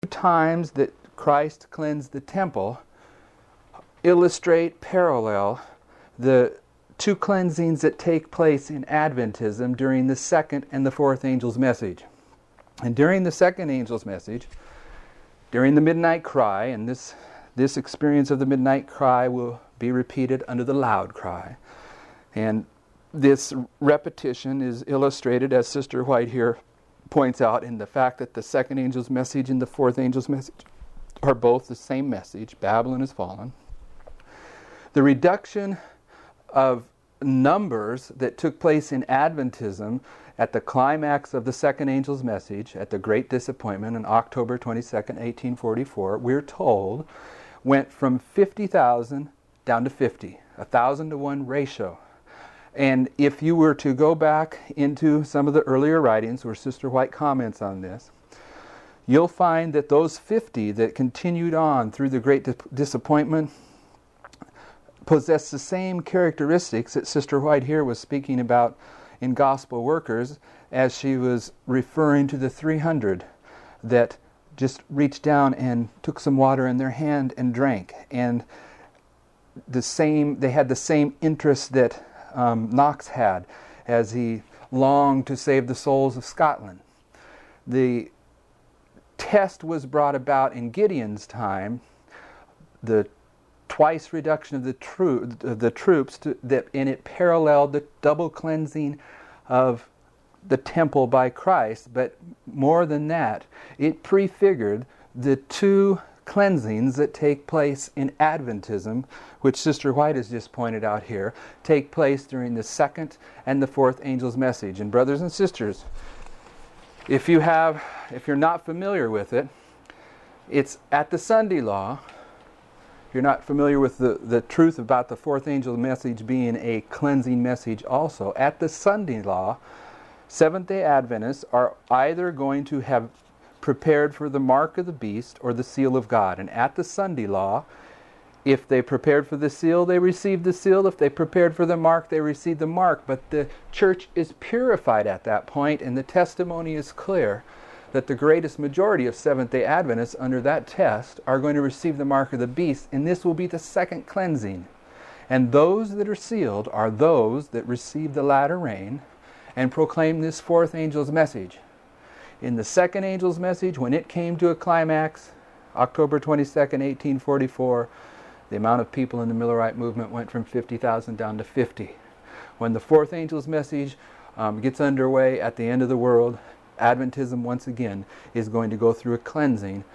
times that Christ cleansed the temple illustrate, parallel the two cleansings that take place in Adventism during the second and the fourth angel's message. And during the second angel's message, during the midnight cry, and this experience of the midnight cry will be repeated under the loud cry. And this repetition is illustrated, as Sister White here points out, in the fact that the second angel's message and the fourth angel's message are both the same message: Babylon has fallen. The reduction of numbers that took place in Adventism at the climax of the second angel's message, at the Great Disappointment on October 22nd, 1844, we're told, went from 50,000 down to 50, 1,000 to 1 ratio. And if you were to go back into some of the earlier writings where Sister White comments on this, you'll find that those 50 that continued on through the Great Disappointment possess the same characteristics that Sister White here was speaking about in Gospel Workers, as she was referring to the 300 that just reached down and took some water in their hand and drank. And they had the same interest that Knox had as he longed to save the souls of Scotland. The test was brought about in Gideon's time, the twice reduction of the troops, and it paralleled the double cleansing of the temple by Christ. But more than that, it prefigured the two cleansings that take place in Adventism, which Sister White has just pointed out here, take place during the second and the fourth angel's message. And brothers and sisters, if you're not familiar with it, it's at the Sunday law. You're not familiar with the truth about the fourth angel's message being a cleansing message also. At the Sunday law, Seventh-day Adventists are either going to have prepared for the mark of the beast or the seal of God. And at the Sunday law, if they prepared for the seal, they received the seal. If they prepared for the mark, they received the mark. But the church is purified at that point, and the testimony is clear that the greatest majority of Seventh-day Adventists under that test are going to receive the mark of the beast, and this will be the second cleansing. And those that are sealed are those that receive the latter rain and proclaim this fourth angel's message. In the second angel's message, when it came to a climax, October 22nd, 1844, the amount of people in the Millerite movement went from 50,000 down to 50. When the fourth angel's message gets underway at the end of the world, Adventism once again is going to go through a cleansing